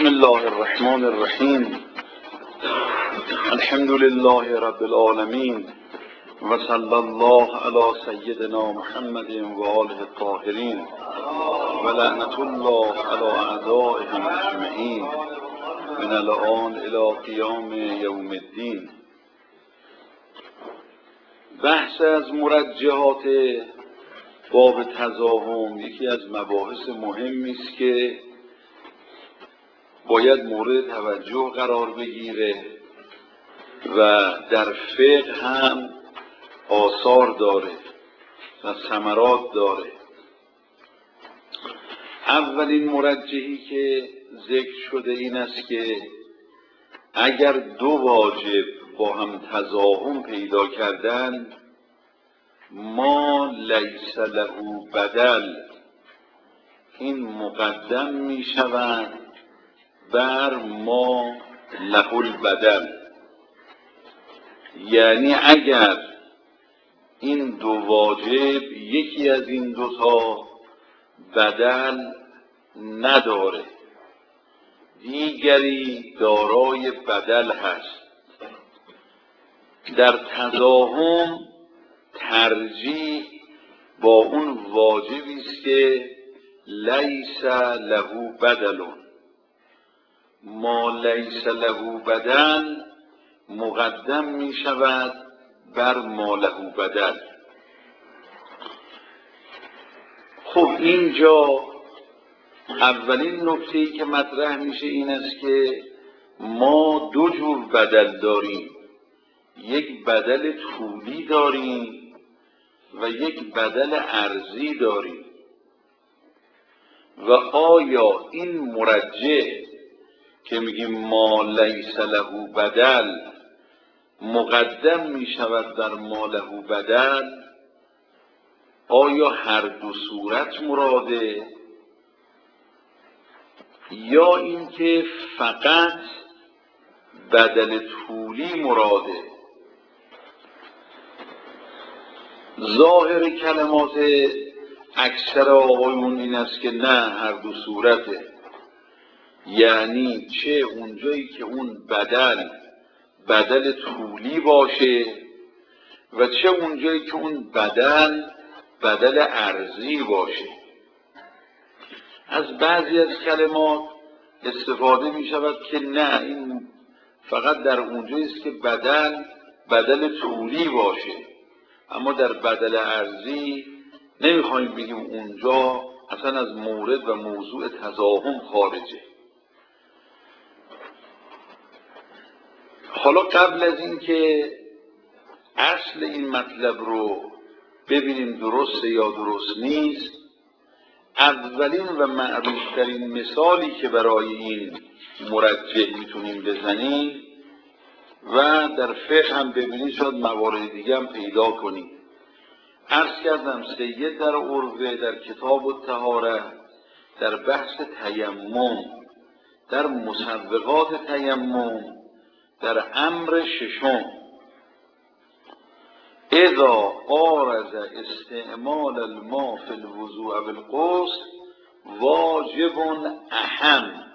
بسم الله الرحمن الرحیم. الحمد لله رب العالمین و صلی الله علی سیدنا محمد و آله الطاهرین و لعنت الله علی اعدائهم اجمعین من الآن الی قیام یوم الدین. بحث از مرجحات باب تضاهم یکی از مباحث مهمی است که باید مورد توجه قرار بگیره و در فقه هم آثار داره و ثمرات داره. اولین مرجحی که ذکر شده این است که اگر دو واجب با هم تضاهم پیدا کردن، ما لیس له بدل، این مقدم می شوند بر ما له البدل. یعنی اگر این دو واجب یکی از این دوتا بدل نداره، دیگری دارای بدل هست، در تضاهم ترجیح با اون واجبی است که لیس له بدل. ما لیس له بدل مقدم می شود بر ما له بدل. خب اینجا اولین نکته‌ای که مطرح میشه این است که ما دو جور بدل داریم، یک بدل طولی داریم و یک بدل عرضی داریم. و آیا این مرجح که میگیم ما لیس له بدل مقدم میشود بر ما له بدل، آیا هر دو صورت مراده یا اینکه فقط بدل طولی مراده؟ ظاهر کلمات اکثر آقایون این است که نه، هر دو صورته. یعنی چه اونجایی که اون بدل طولی باشه و چه اونجایی که اون بدل عرضی باشه. از بعضی از کلمات استفاده می شود که نه، این فقط در اونجایی است که بدل طولی باشه، اما در بدل عرضی نمیخوایم بگیم اونجا اصلا از مورد و موضوع تضاهم خارجه. حالا قبل از این که اصل این مطلب رو ببینیم درسته یا درست نیست، اولین و معروفترین مثالی که برای این مرجح میتونیم بزنیم و در فقه هم ببینید شاید موارد دیگه هم پیدا کنیم. عرض کردم سید در عروه در کتاب الطهاره در بحث تیمم، در مسوغات تیمم، در امر ششم، اذا عارض استعمال الماء فی الوضوء و الغسل واجب اهم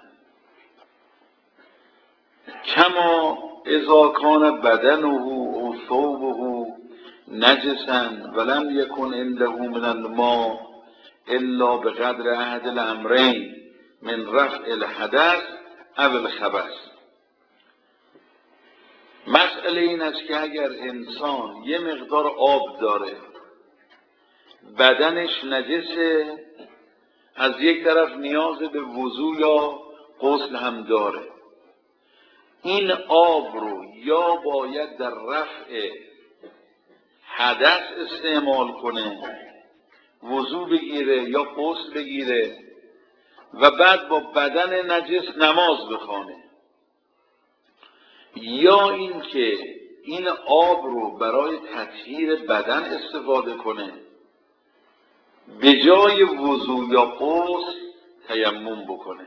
کما اذا کان بدنه او ثوبه نجسا ولم یکن عنده من الماء الا بقدر احد الامرین من رفع الحدث او الخبث. مسئله این است که اگر انسان یه مقدار آب داره، بدنش نجسه، از یک طرف نیاز به وضو یا غسل هم داره، این آب رو یا باید در رفع حدث استعمال کنه، وضو بگیره یا غسل بگیره و بعد با بدن نجس نماز بخوانه، یا اینکه این آب رو برای تطهیر بدن استفاده کنه، به جای وضو یا غسل تیمم بکنه.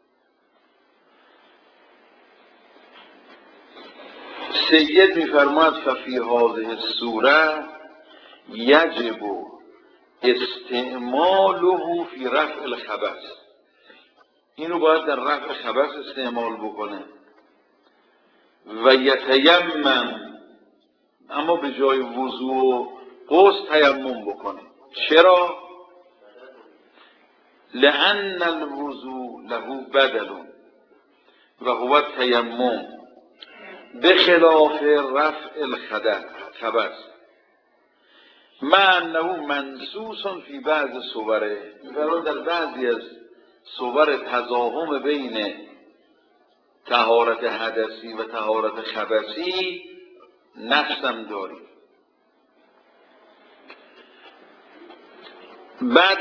سید می‌فرماید ففی هذه الصوره یجب استعماله فی رفع الخبث. اینو باید در رفع خبث استعمال بکنه. و یتیمم، اما به جای وضو و غسل تیمم بکنه. چرا؟ لأن الوضو له بدل و هو تیمم به خلاف رفع الخبث مع انه منصوص فی بعض صوره، در بعضی از صور تضاهم بین طهارت حدثی و طهارت خبثی نفسم داری. بعد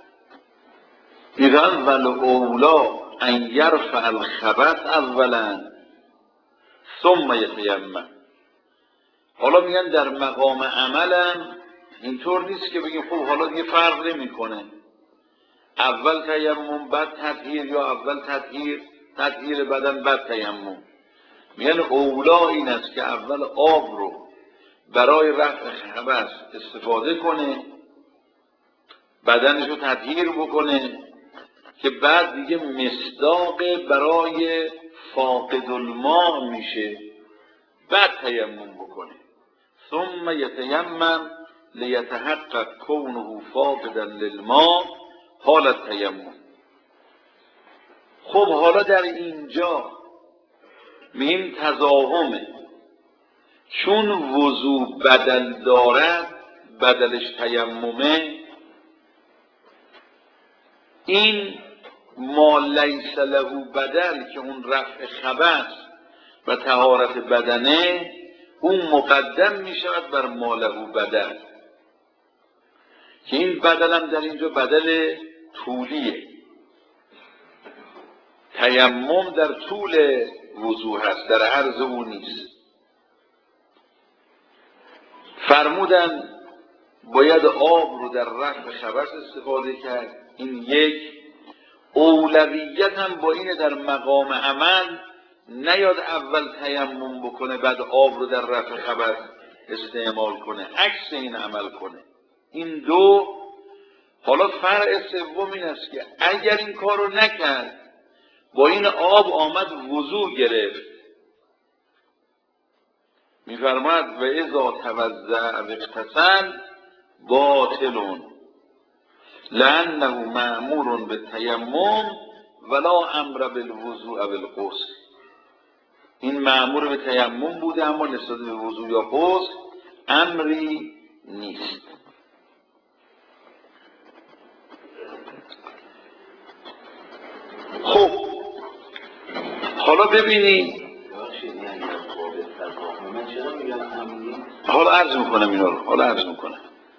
ایران والاولا ان یرفع الخبث اولا ثم یتیمم. حالا میگن در مقام عملم اینطور نیست که بگیم خب حالا دیگه فرق نمیکنه اول تیمم بعد تطهیر یا اول تطهیر بدن بعد تیمم. میگن اولا این است که اول آب رو برای رفع خبث استفاده کنه، بدنش رو تطهیر بکنه، که بعد دیگه مصداق برای فاقد الماء میشه، بعد تیمم بکنه. ثم یتیمم لیتحقق کونه فاقدا للماء حال التیمم. خب حالا در اینجا این تضاهمه، چون وضو بدل دارد، بدلش تیممه، این ما لیس له بدل که اون رفع خبث و طهارت بدنه، اون مقدم می شود بر ما له بدل، که این بدل هم در اینجا بدل طولیه. تیمم در طول وضو هست، در عرض او نیست. فرمودن باید آب رو در رفع خبث استفاده کرد. این یک. اولویت هم با اینه در مقام عمل نیاد اول تیمم بکنه بعد آب رو در رفع خبث استعمال کنه، عکس این عمل کنه. این دو. حالا فرع سوم این است که اگر این کار رو نکرد، با این آب آمد وضو گرفت، میفرماد و اذا توضأ و اغتسل باطل لأنه مأمور بالتیمم ولا امر بالوضوء و الغسل. این مأمور به تیمم بوده اما نسبت به وضوء یا غسل امری نیست. خب حالا ببینید، حالا عرض میکنم اینا رو، حالا عرض میکنم.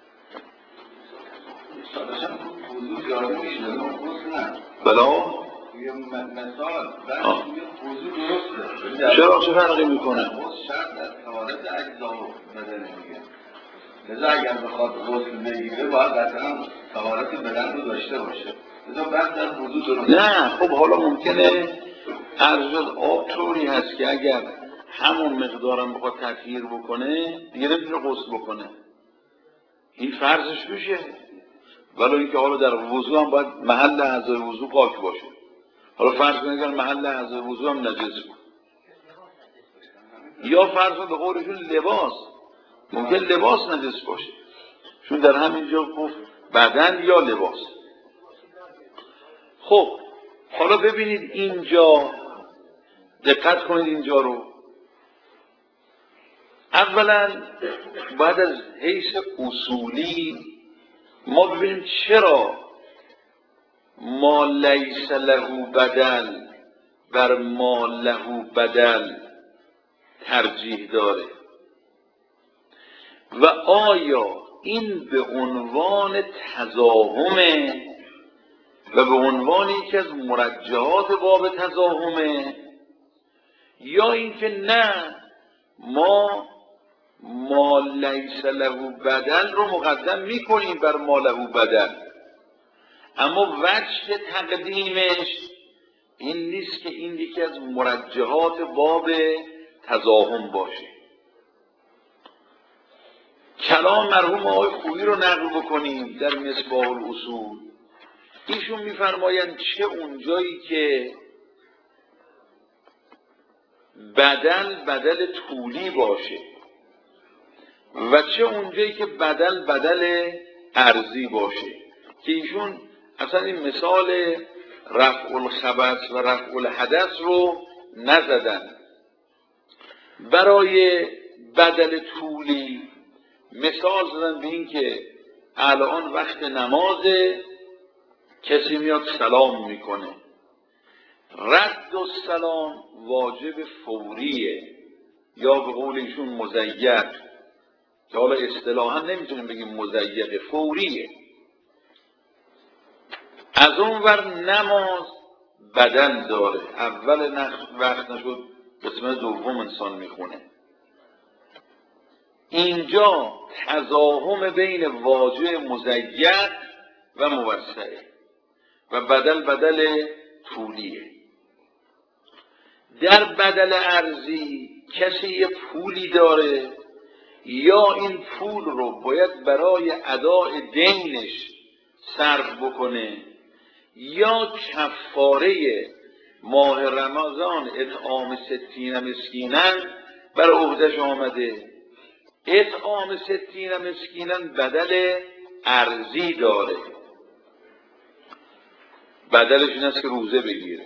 بلا چرا چه فرقی میکنه؟ لذا اگر بخواد غسل بگیره باید قطعا طهارت بدن رو داشته باشه. لذا بعد در وضو درست. نه خب حالا ممکنه عرض آب طوری هست که اگر همون مقدارم بخواد تطهیر بکنه دیگه نمیتونه غسل بکنه، این فرضش میشه. ولی اینکه حالا در وضو هم باید محل اعضای وضو پاک باشه. حالا فرض کنید که محل اعضای وضو هم نجس بود، یا فرض کنید به قولشون لباس، ممکن لباس نجس باشه، چون در همینجا گفت بدن یا لباس. خب حالا ببینید اینجا، دقت کنید اینجا رو. اولا بعد از حیث اصولی ما ببینیم چرا ما لیس له بدل بر ما له بدل ترجیح داره، و آیا این به عنوان تضاهمه و به عنوان یکی از مرجحات باب تضاهمه، یا اینکه نه ما لیس له بدل رو مقدم میکنیم بر ما له بدل، اما وجه تقدیمش این نیست که این یکی از مرجحات باب تضاهم باشه. کلام مرحوم آقای خویی رو نقل بکنیم در مصباح الاصول. ایشون میفرمایند چه اونجایی که بدل طولی باشه و چه اونجایی که بدل عرضی باشه، که ایشون اصلا این مثال رفع الخبث و رفع الحدث رو نزدن. برای بدل طولی مثال زدن به این که الان وقت نمازه، کسی میاد سلام میکنه، رد السلام واجب فوریه یا به قول ایشون مضیق، که حالا اصطلاحا نمیتونیم بگیم مضیق، فوریه. از اون ور نماز بدل داره، اول وقت نشد قسمت دوم انسان میخونه. اینجا تزاحم بین واجب مضیق و موسعه و بدل طولیه. در بدل ارضی کسی یه پولی داره، یا این پول رو باید برای اداء دینش صرف بکنه، یا کفاره ماه رمضان اطعام 60 مسکینا بر عهده‌اش آمده. اطعام 60 مسکینا بدل ارضی داره، بدلش این است که روزه بگیره.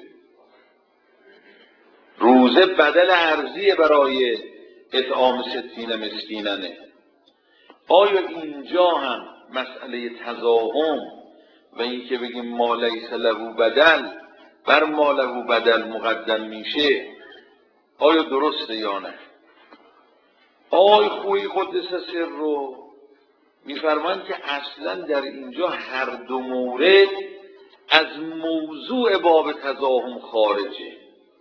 روزه بدل ارضی برای اطعام 60 مسکینانه. آیا اینجا هم مسئله تزاحم و این که بگیم ما لیس له بدل بر ما له بدل مقدم میشه، آیا درسته یا نه؟ آقای خویی قدس سر رو میفرمایند که اصلا در اینجا هر دو مورد از موضوع باب تزاحم خارجه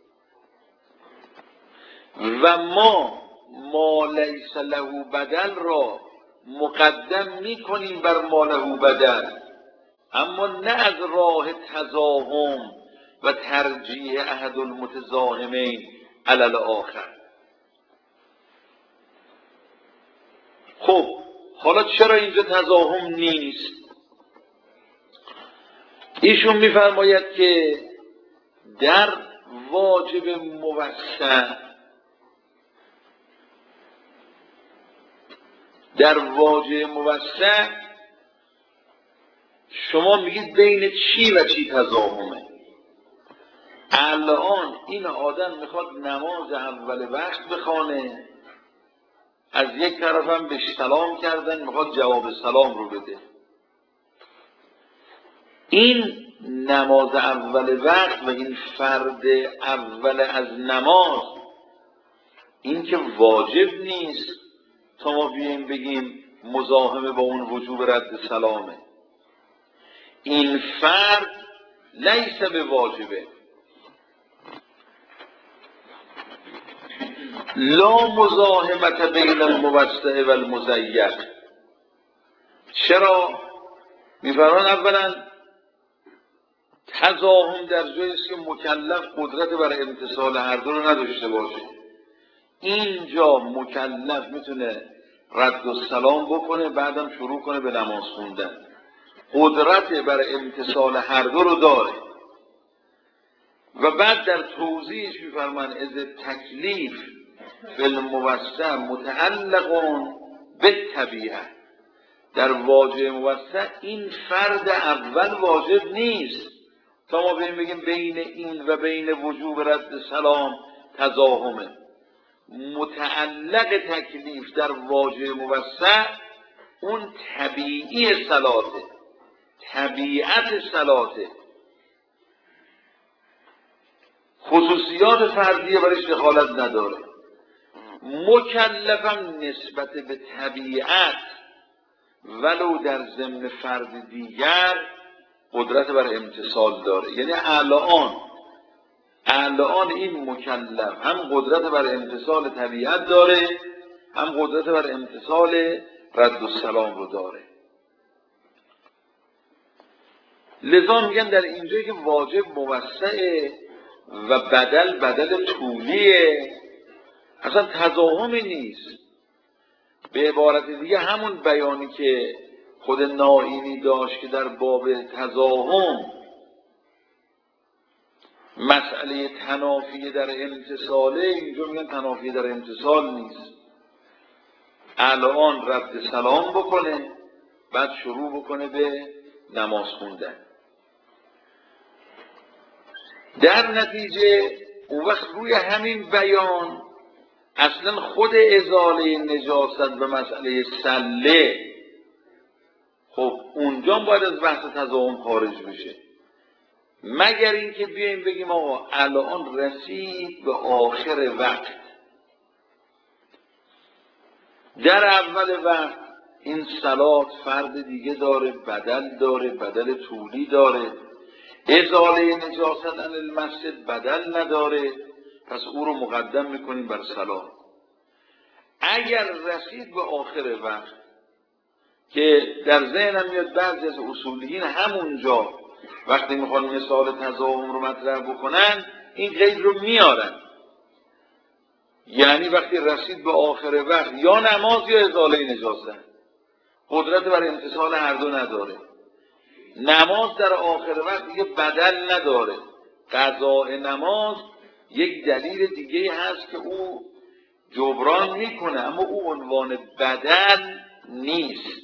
و ما لیس له بدل را مقدم میکنیم بر ما له بدل، اما نه از راه تزاحم و ترجیح احد المتزاحمین علی الاخر. خب حالا چرا اینجا تزاحم نیست؟ ایشون میفرماید که در واجب موسع شما میگید بین چی و چی تزاحمه. الان این آدم میخواد نماز اول وقت بخوانه، از یک طرف هم بهش سلام کردن، میخواد جواب سلام رو بده. این نماز اول وقت و این فرد اول از نماز، این که واجب نیست تا ما بیاییم بگیم مزاحمه با اون وجوب رد سلامه. این فرد لیس به واجبه، لا مزاحمت بین الموسع و المضیق. چرا؟ میفرمان اولا تزاحم در جایی است که مکلف قدرت بر امتثال هر دو رو نداشته باشه. اینجا مکلف میتونه رد السلام بکنه، بعدم شروع کنه به نماز خوندن، قدرت بر امتثال هر دو رو داره. و بعد در توضیحش میفرمان از تکلیف بالموسع متعلق بالطبیعه. در واجب موسع این فرد اول واجب نیست تا ما بگیم بین این و بین وجوب رد سلام تزاحمه. متعلق تکلیف در واجب موسع اون طبیعی صلاته، طبیعت صلاته، خصوصیات فردیه برش دخالت نداره. مکلفم نسبت به طبیعت ولو در ضمن فرد دیگر قدرت بر امتثال داره. یعنی الان این مکلف هم قدرت بر امتثال طبیعت داره، هم قدرت بر امتثال رد السلام رو داره. لذا میگن در اینجایی که واجب موسعه و بدل طولیه، اصلا تزاحمی نیست. به عبارت دیگه همون بیانی که خود نائینی داشت که در باب تزاحم مسئله تنافی در امتصاله، اینجا میگن تنافی در امتصال نیست. الان رد سلام بکنه، بعد شروع بکنه به نماز خوندن. در نتیجه اون وقت روی همین بیان اصلا خود ازاله نجاست و مسئله سله، خب اونجا باید از بحث تزاحم خارج بشه، مگر اینکه بیایم بگیم آقا الان رسید به آخر وقت، در اول وقت این صلات فرد دیگه داره، بدل داره، بدل طولی داره، ازاله نجاست عن المسجد بدل نداره، پس او رو مقدم میکنیم بر صلات. اگر رسید به آخر وقت که در ذهنم میاد بعضی از اصولیین همونجا وقتی میخوان مثال تزاحم رو مطرح بکنن این قید رو میارن، یعنی وقتی رسید به آخر وقت یا نماز یا ازاله نجاست، قدرت بر امتصال هر دو نداره. نماز در آخر وقت دیگه بدل نداره، قضاء نماز یک دلیل دیگه هست که او جبران میکنه، اما او عنوان بدل نیست.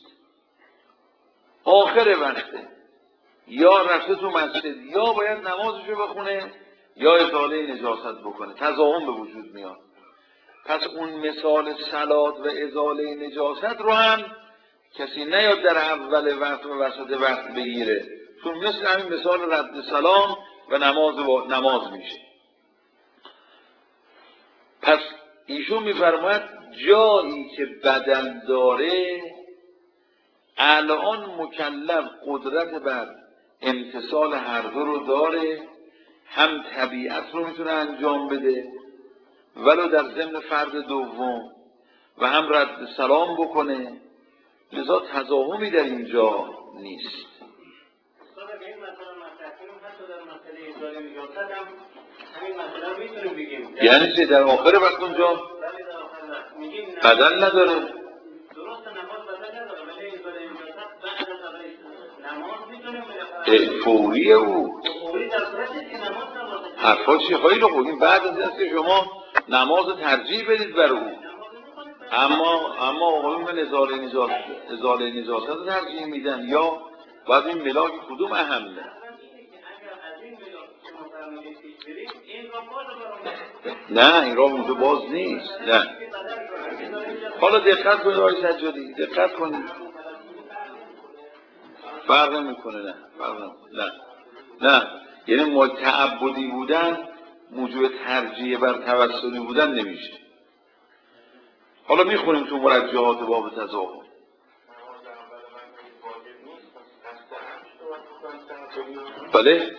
آخر وقته، یا رفته تو مسجد یا باید نمازشو بخونه یا ازاله نجاست بکنه، تزاحم به وجود میاد. پس اون مثال صلات و ازاله نجاست رو هم کسی نیاد در اول وقت و وسط وقت بگیره، چون مثل همین مثال رد سلام و نماز میشه. پس ایشون میفرماید جایی که بدل داره الان مکلف قدرت بر امتصال هر دو رو داره، هم طبیعت رو میتونه انجام بده ولو در ضمن فرد دوم و هم رد سلام بکنه، لذا تزاحمی در اینجا نیست. یعنی چه در آخر وقت اونجا بدل نداره؟ درست نماز بدل نداره ولی ازاله نجاست بعد از نماز میتونیم فوریه او فوری در صورتی که نماز نباشه. حرفا چی خواهی رو بگیم بعد از اینکه شما نماز ترجیح بدید بر او، اما آقایون ازاله نجاست رو ترجیح میدن یا باید این ملاک کدوم اهمه؟ نه این راه اونجا باز نیست. نه حالا دقت کنید آقای سجادی، دقت کنید، فرق نمیکنه. نه فرق نمیکنه. نه یعنی تعبدی بودن موجب ترجیح بر توسلی بودن نمیشه. حالا میخونیم تو مرجعات باب تزاحم. بله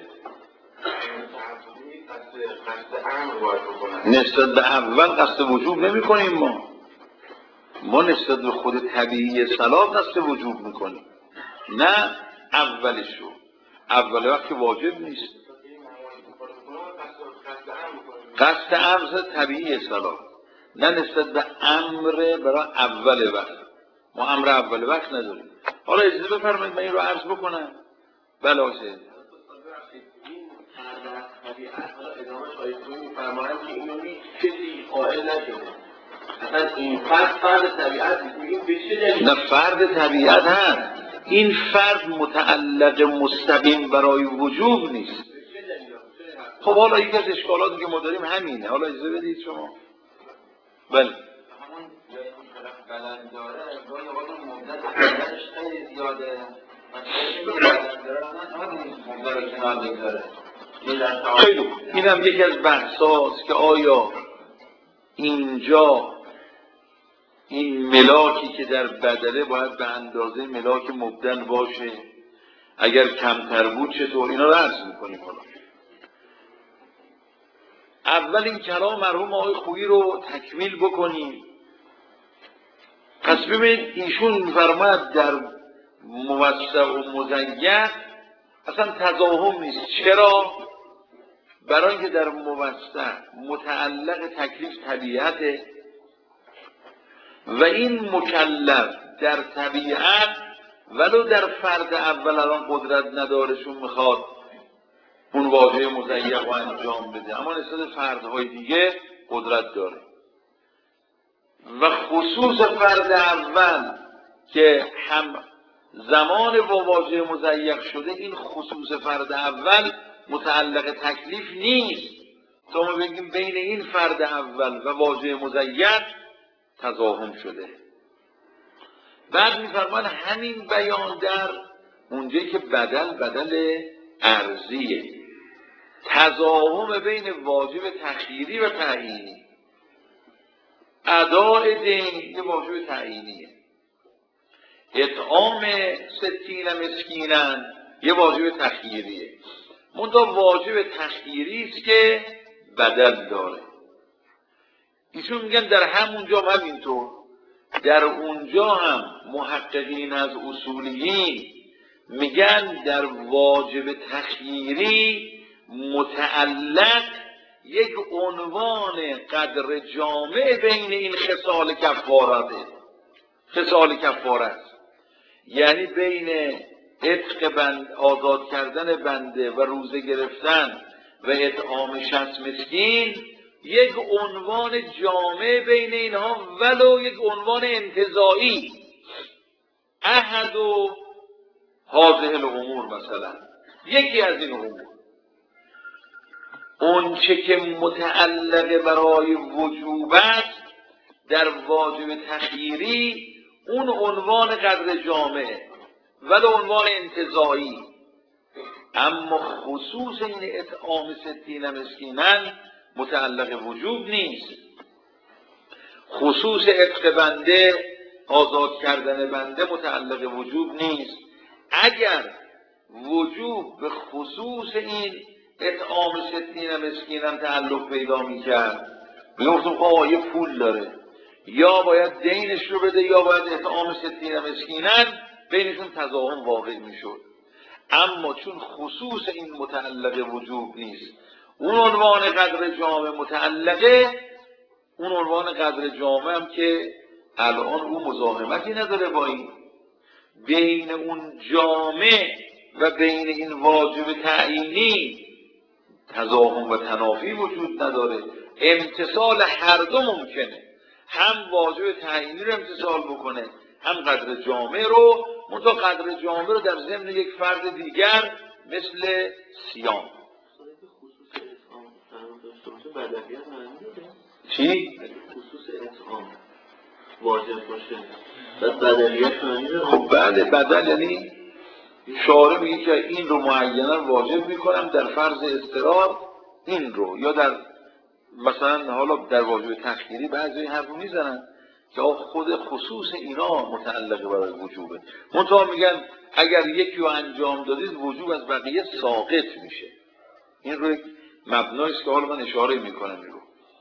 نسبت به اول قصد وجوب نمی کنیم، ما نسبت به خود طبیعی صلات قصد وجوب میکنیم، نه اولشو. اول وقت که واجب نیست، قصد امر طبیعی صلات، نه نسبت به امر برای اول وقت. ما امر اول وقت نداریم. حالا اجازه بفرمایید من این رو عرض بکنم. بله آسه ادامه شایستونی میفرمایند که اینو کسی قائل نشده، اصلا این فرد طبیعت میگیم به چه دلیل؟ نه فرد طبیعت هست، این فرد متعلق مستقیم برای وجوب نیست. خب حالا یکی از اشکالاتی که ما داریم همینه. حالا اجازه بدید شما. بله همون بلند داره گاهی اوقات مدت بلندش خیلی زیاده، خیلی این هم یکی از بحثاست که آیا اینجا این ملاکی که در بدله باید به اندازه ملاک مبدل باشه، اگر کمتر بود چطور؟ اینا رو عرض میکنیم. حالا اول این کلام مرحوم آقای خویی رو تکمیل بکنیم. پس ببینید ایشون میفرماید در موسع و مضیق اصلا تزاحم نیست. چرا؟ برای اینکه در موسع متعلق تکلیف طبیعته و این مکلف در طبیعت ولو در فرد اول الان قدرت نداره چون میخواد اون واژه مضیق رو انجام بده، اما نسبت فردهای دیگه قدرت داره. و خصوص فرد اول که هم زمان با واژه مضیق شده، این خصوص فرد اول متعلق تکلیف نیست تا ما بگیم بین این فرد اول و واژه مضیق تضاهم شده. بعد میفرمان همین بیان در اونجایی که بدل ارضیه، تضاهم بین واجب تخییری و تعیینی. اداء دین یه واجب تعیینیه، اطعام 60 مسکینا یه واجب تخییریه، منتها واجب تخییری است که بدل داره. ایشون میگن در همونجا همینطور، در اونجا هم محققین از اصولیین میگن در واجب تخییری متعلق یک عنوان قدر جامع بین این خصال کفارت، یعنی بین عتق آزاد کردن بنده و روزه گرفتن و اطعام 60 مسکین یک عنوان جامع بین اینها، ولو یک عنوان انتزاعی، احد و هذه الامور، مثلا یکی از این امور، اون چه که متعلق برای وجوبت در واجب تخییری اون عنوان قدر جامع ولو عنوان انتزاعی، اما خصوص این اطعام 60 مسکینا متعلق وجوب نیست. خصوص عتق بنده، آزاد کردن بنده متعلق وجوب نیست. اگر وجوب به خصوص این اطعام 60 مسکینا تعلق پیدا میکرد، میگفتم خب یه پول داره، یا باید دینش رو بده یا باید اطعام 60 مسکینا، بینشون تضاهم واقع میشد. اما چون خصوص این متعلق وجوب نیست، اون عنوان قدر جامع متعلقه، اون عنوان قدر جامع هم که الان اون مزاحمتی نداره با این، بین اون جامع و بین این واجب تعیینی تضاهم و تنافی وجود نداره، امتصال هر دو ممکنه، هم واجب تعیینی رو امتصال بکنه هم قدر جامع رو، منتها قدر جامع رو در ضمن یک فرد دیگر مثل صیام. چی؟ خصوص اطعام واجب باشه بعد بدلیت معنی داره؟ خب بله، بدل یعنی شارع میگه که این رو معینا واجب میکنم در فرض اضطرار این رو، یا در مثلا حالا در واجب تخییری بعضی این حرف رو میزنن که خود خصوص اینا متعلق برای وجوبه، منتها میگن اگر یکی رو انجام دادید وجوب از بقیه ساقط میشه. این رو یک مبناییست که حالا من اشاره میکنم. این رو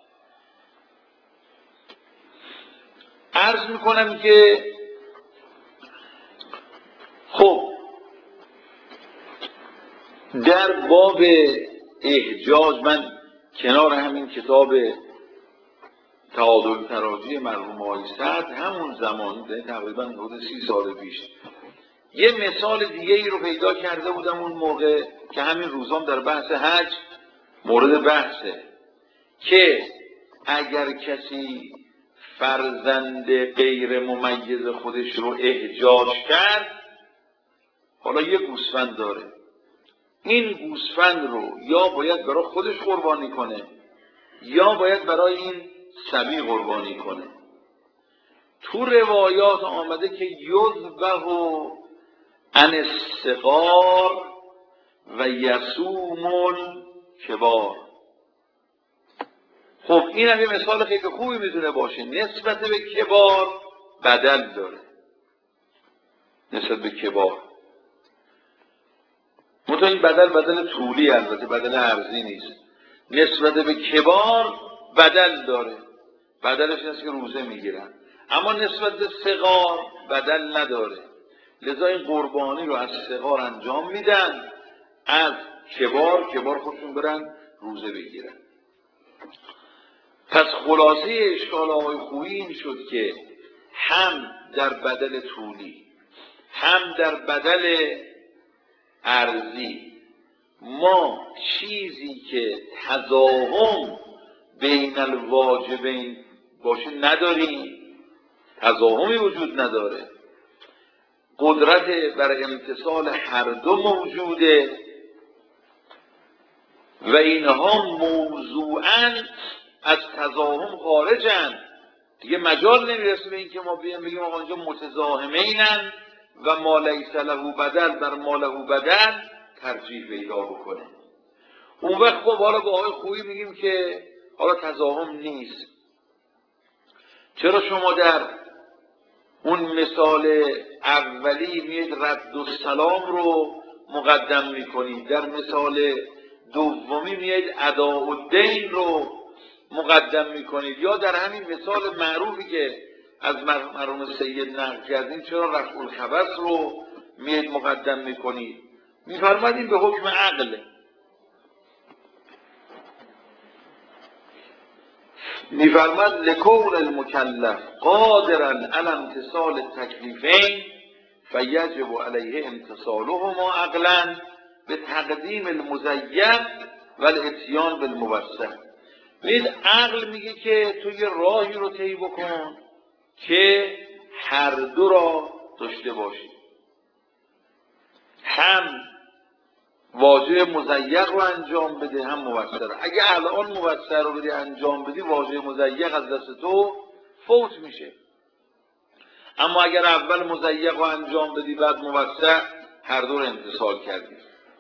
عرض میکنم که خب در باب احجاج، من کنار همین کتاب تعادل تراجی مرحوم آقای سعد همون زمان تقریبا حدود 30 سال پیش یه مثال دیگه ای رو پیدا کرده بودم اون موقع که همین روزام در بحث حج مورد بحثه، که اگر کسی فرزند غیر ممیز خودش رو احجاج کرد، حالا یه گوسفند داره، این گوسفند رو یا باید برای خودش قربانی کنه یا باید برای این صبی قربانی کنه. تو روایات آمده که یذبح عن الصغار و یصوم الکبار. خب این هم یه مثال خیلی خوبی میتونه باشه. نسبت به کبار بدل داره، نسبت به کبار، منتها این بدل طولی، البته بدل عرضی نیست. نسبت به کبار بدل داره، بدلش این است که روزه میگیرن، اما نسبت به صغار بدل نداره، لذا این قربانی رو از صغار انجام میدن، از کبار خودشون برن روزه بگیرن. پس خلاصه اشکال آقای خویی این شد که هم در بدل طولی هم در بدل ارضی ما چیزی که تضاهم بین الواجبین باشه نداریم، تضاهمی وجود نداره، قدرت بر امتصال هر دو موجوده و اینها موضوعاً از تضاهم خارجن، دیگه مجال نمیرسه به این که ما بگیم آقا اینجا متضاهمینن و ما لیس له بدل بر ما له بدل ترجیح پیدا بکنه. اون وقت خب حالا با آقای خویی میگیم که حالا تضاهم نیست. چرا شما در اون مثال اولی میید رد السلام رو مقدم میکنید، در مثال دومی میید اداء الدین رو مقدم میکنید، یا در همین مثال معروفی که از مرحوم سید نقل کردیم چرا رفع الخبث رو میید مقدم میکنید؟ میفرمایید به حکم عقله. میفرماید لکون المکلف قادرا علی امتثال التکلیفین فیجب علیه امتثالهما عقلا به تقدیم المزید و الاتیان بالموسط. ببینید عقل میگه که تو یه راهی رو طی بکن که هر دو را داشته باشی، هم واژه مزیق رو انجام بده هم موثر. اگه الان موثر رو بدی انجام بدی واژه مزیق از دست تو فوت میشه، اما اگر اول مزیق رو انجام بدی بعد موثر هر دو رو امتثال کردی.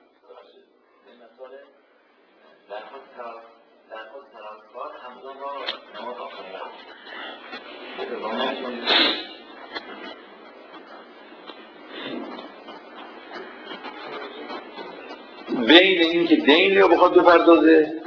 بین این که دین رو بخواد بپردازه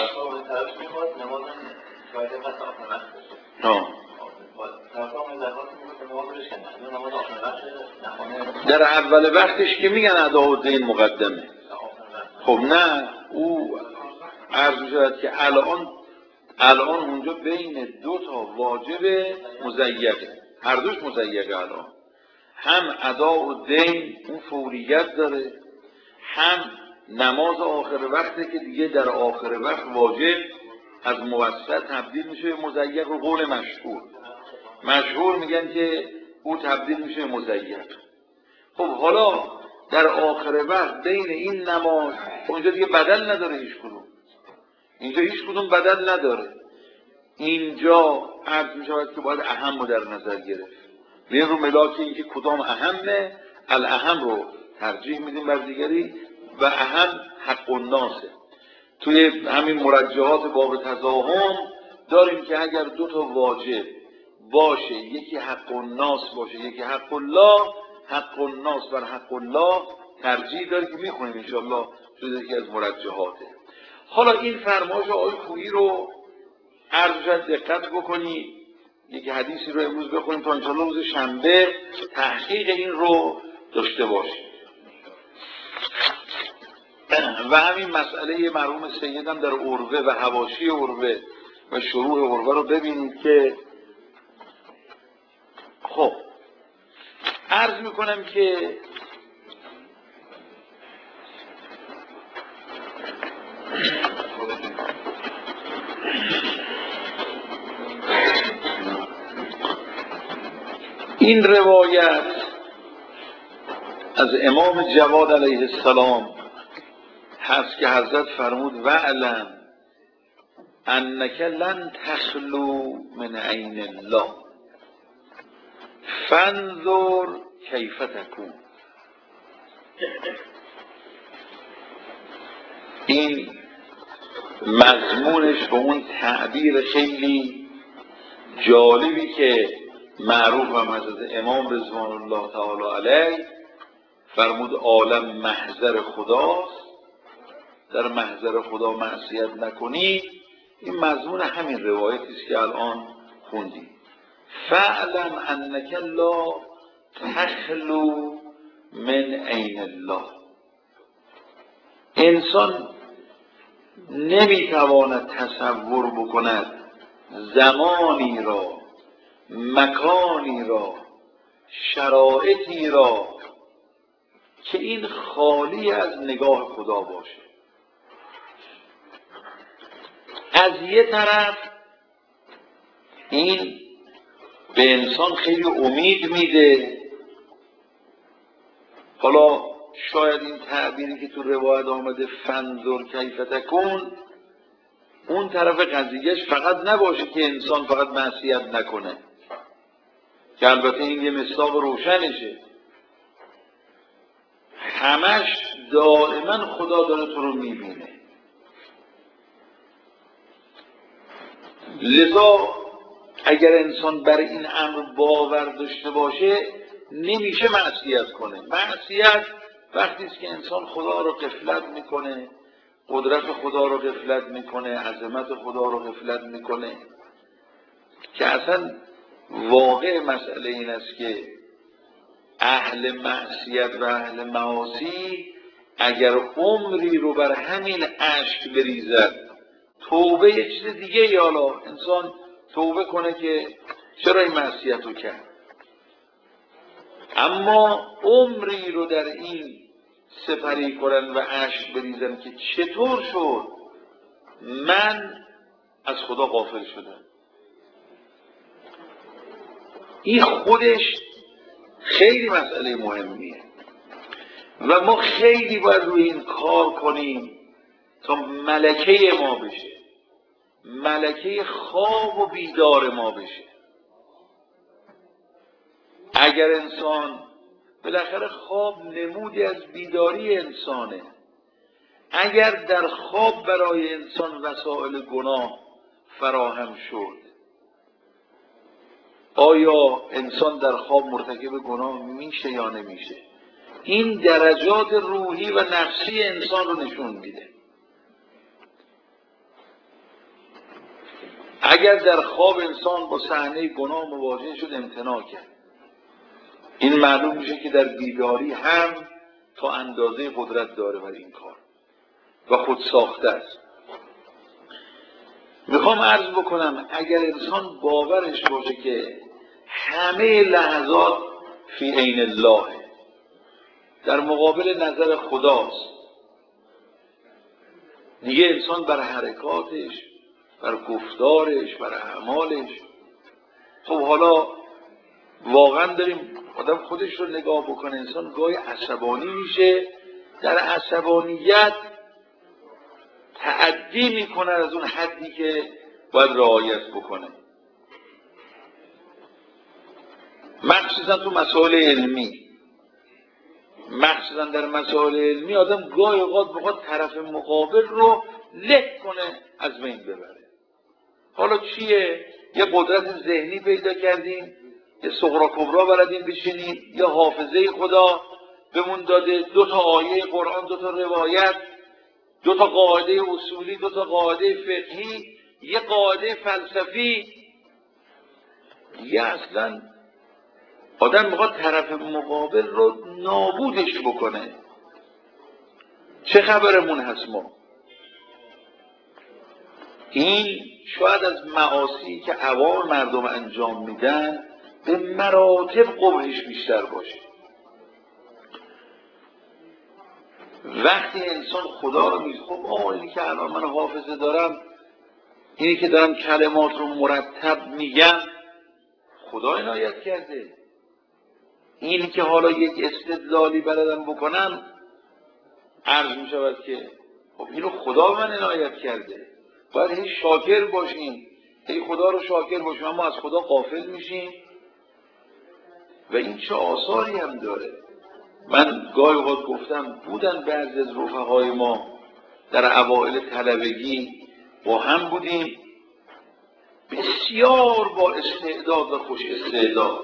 در اول وقتش که میگن اداء الدین مقدمه. خب نه، او عرض می‌شود که الان اونجا بین دو تا واجب مزیقه، هر دوش مزیقه. الان هم اداء الدین اون فوریت داره، هم نماز آخر وقته که دیگه در آخر وقت واجب از موسط تبدیل میشه به مزیق. و قول مشهور میگن که او تبدیل میشه به مزیق. خب حالا در آخر وقت بین این نماز اونجا دیگه بدل نداره هیچ کدوم، اینجا هیچ کدوم بدل نداره. اینجا عرض میشود که باید اهم رو در نظر گرفت. بین رو ملاک این که کدام اهمه، الاهم رو ترجیح میدیم بر دیگری و اهم حق الناسه. توی همین مرجحات باب تضاهم داریم که اگر دو تا واجب باشه، یکی حق الناس باشه یکی حق الله، حق الناس بر حق الله ترجیح داره که میخونیم انشاءالله جز یکی از مرجحاته. حالا این فرمایش آقای خویی رو عرض شد دقت بکنی، یک حدیثی رو امروز بخونیم تا انشاءالله روز شنبه تحقیق این رو داشته باشیم. و همین مسئله مرحوم سیدم در عروه و حواشی عروه و شروع عروه رو ببینید که خب عرض میکنم که این روایت از امام جواد علیه السلام هست که حضرت فرمود وعلم انک لن تخلو من عین الله فانظر کیف تکون. این مضمونش به اون تعبیر خیلی جالبی که معروف هم حضرت امام رضوان الله تعالی علیه فرمود عالم محضر خداست، در محضر خدا معصیت نکنی. این مضمون همین روایتی است که الان خوندیم. فعلم انک لا تخلو من عین الله. انسان نمیتواند تصور بکند زمانی را، مکانی را شرایطی را که این خالی از نگاه خدا باشه. از یه طرف این به انسان خیلی امید میده. حالا شاید این تعبیری که تو روایت آمده فانظر کیف تکون، اون طرف قضیهش فقط نباشه که انسان فقط معصیت نکنه، که البته این یه مصداق روشنشه، همش دائما خدا داره تو رو میبینه. لذا اگر انسان بر این امر باور داشته باشه نمیشه معصیت کنه. معصیت وقتی است که انسان خدا رو غفلت میکنه، قدرت خدا رو غفلت میکنه، عظمت خدا رو غفلت میکنه. که اصلا واقع مسئله این است که اهل معصیت و اهل معاصی اگر عمری رو بر همین اشک بریزد، توبه یه چیز دیگه، یالا انسان توبه کنه که چرا این معصیت رو کرد، اما عمری رو در این سپری کنن و اشک بریزن که چطور شد من از خدا غافل شدم. این خودش خیلی مسئله مهمیه و ما خیلی باید روی این کار کنیم تا ملکه ما بشه، ملکه خواب و بیدار ما بشه. اگر انسان بالاخره خواب نمودی از بیداری انسانه، اگر در خواب برای انسان وسایل گناه فراهم شد، آیا انسان در خواب مرتکب گناه میشه یا نمیشه؟ این درجات روحی و نفسی انسان رو نشون میده. اگر در خواب انسان با صحنه گناه مواجه شد امتناع کرد، این معلوم میشه که در بیداری هم تا اندازه قدرت داره بر این کار و خود ساخته است. میخوام عرض بکنم اگر انسان باورش باشه که همه لحظات فی عین الله، در مقابل نظر خداست، دیگه انسان بر حرکاتش، بر گفتارش، بر اعمالش، خب حالا واقعا داریم آدم خودش رو نگاه بکنه، انسان گاهی عصبانی میشه، در عصبانیت تعدی میکنه از اون حدی که باید رعایت بکنه. مخصوصا تو مسائل علمی، مخصوصا در مسائل علمی آدم گاهی اوقات بخواد طرف مقابل رو لک کنه از بین ببره. حالا چیه؟ یه قدرت ذهنی پیدا کردیم، یه صغرا کبرا بلدیم بشینیم، یه حافظه خدا بهمون داده، 2 تا آیه قرآن، 2 تا روایت، 2 تا قاعده اصولی، 2 تا قاعده فقهی، یه قاعده فلسفی، یه اصلا آدم میخواد طرف مقابل رو نابودش بکنه. چه خبرمون هست ما؟ این شاید از معاصی که عوام مردم انجام میدن به مراتب قبحش بیشتر باشه. وقتی انسان خدا رو میگه خب اینی که الان من حافظه دارم، اینی که دارم کلمات رو مرتب میگم، خدا عنایت کرده. اینی که حالا یک استدلالی بلدم بکنم، عرض میشود که خب اینو خدا من عنایت کرده. باید هی شاکر باشیم، هی خدا رو شاکر باشیم، اما از خدا غافل میشیم و این چه آثاری هم داره. من گاهی اوقات گفتم بودن بعضی از رفقای ما در اوائل طلبگی با هم بودیم، بسیار با استعداد و خوش استعداد،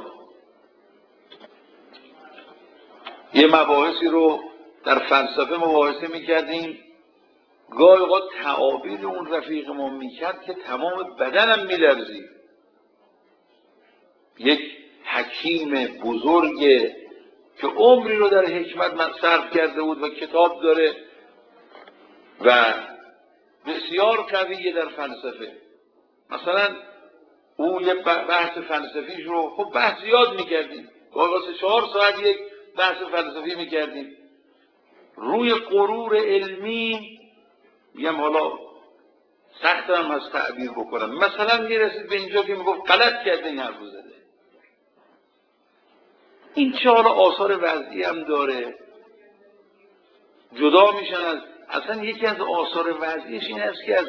یه مباحثی رو در فلسفه مباحثه میکردیم، گاهی اوقات تعابیر اون رفیق ما میکرد که تمام بدنم میلرزید. یک حکیم بزرگ که عمری رو در حکمت صرف کرده بود و کتاب داره و بسیار قویه در فلسفه، مثلا او یه بحث فلسفیش رو خب بحث زیاد میکردیم، واسه 4 ساعت یک بحث فلسفی میکردیم روی غرور علمی. میگم حالا سخت هم از تعبیر بکنم، مثلا میرسید به اینجا که میگفت غلط کرده این حرف زده. این چه حالا آثار وضعی هم داره، جدا میشن از اصلا یکی از آثار وضعیش این است که از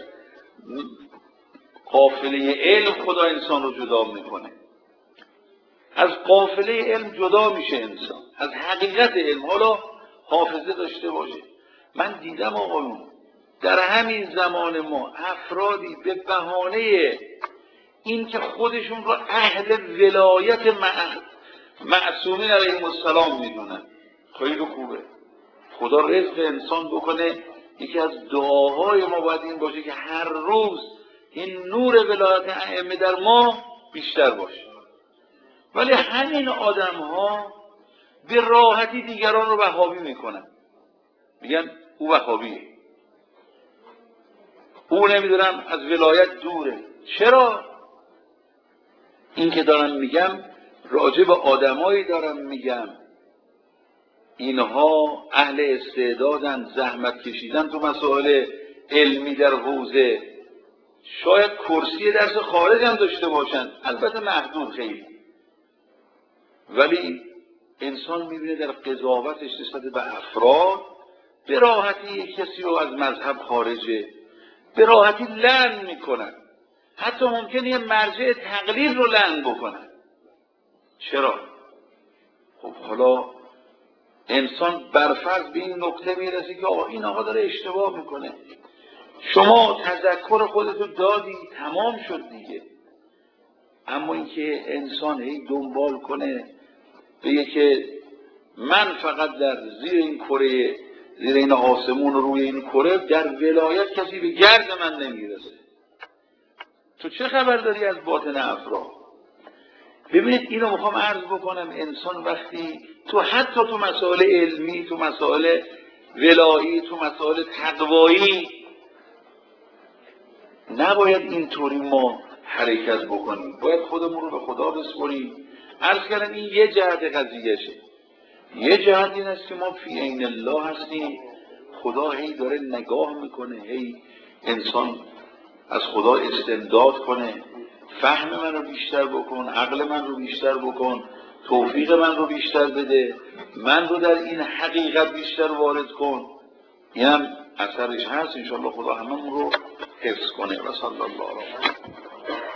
قافله علم خدا انسان رو جدا میکنه. از قافله علم جدا میشه انسان، از حقیقت علم. حالا حافظه داشته باشه. من دیدم آقایون در همین زمان ما افرادی به بهانه این که خودشون رو اهل ولایت معصومین علیهم السلام میدونن، خیلی خوبه، خدا رزق انسان بکنه. یکی از دعاهای ما باید این باشه که هر روز این نور ولایت ائمه در ما بیشتر باشه. ولی همین آدم ها به راحتی دیگران رو وهابی میکنن، میگن او وهابیه، او نمیدونم از ولایت دوره. چرا؟ این که دارم میگم راجع به آدمایی دارم میگم اینها اهل استعدادن، زحمت کشیدن تو مسائل علمی در حوزه، شاید کرسی درس خارج هم داشته باشن، البته محدود خیلی، ولی انسان میبینه در قضاوتش نسبت به افراد به راحتی کسی رو از مذهب خارجه، به راحتی لعن میکنن، حتی ممکنه یه مرجع تقلید رو لعن بکنن. چرا؟ خب حالا انسان برفرض به این نکته میرسه که آقا این آقا داره اشتباه میکنه، شما تذکر خودتو دادی تمام شد دیگه. اما اینکه انسان هی دنبال کنه بگه که من فقط در زیر این کره، زیر این آسمون و روی این کره در ولایت کسی به گرد من نمیرسه، تو چه خبر داری از باطن افراد؟ ببینید اینو میخوام عرض بکنم، انسان وقتی حتی تو مسائل علمی، تو مسائل ولایی، تو مسائل تقوایی نباید اینطوری ما حرکت بکنیم، باید خودمون رو به خدا بسپاریم. عرض کردم این یه جهت قضیهشه. یه جهت این است که ما فی عین الله هستیم، خدا هی داره نگاه میکنه، هی انسان از خدا استمداد کنه، فهم من رو بیشتر بکن، عقل من رو بیشتر بکن، توفیق من رو بیشتر بده، من رو در این حقیقت بیشتر وارد کن. اینم اثرش هست. انشاءالله خدا هممون رو حفظ کنه. و صلی الله علیه و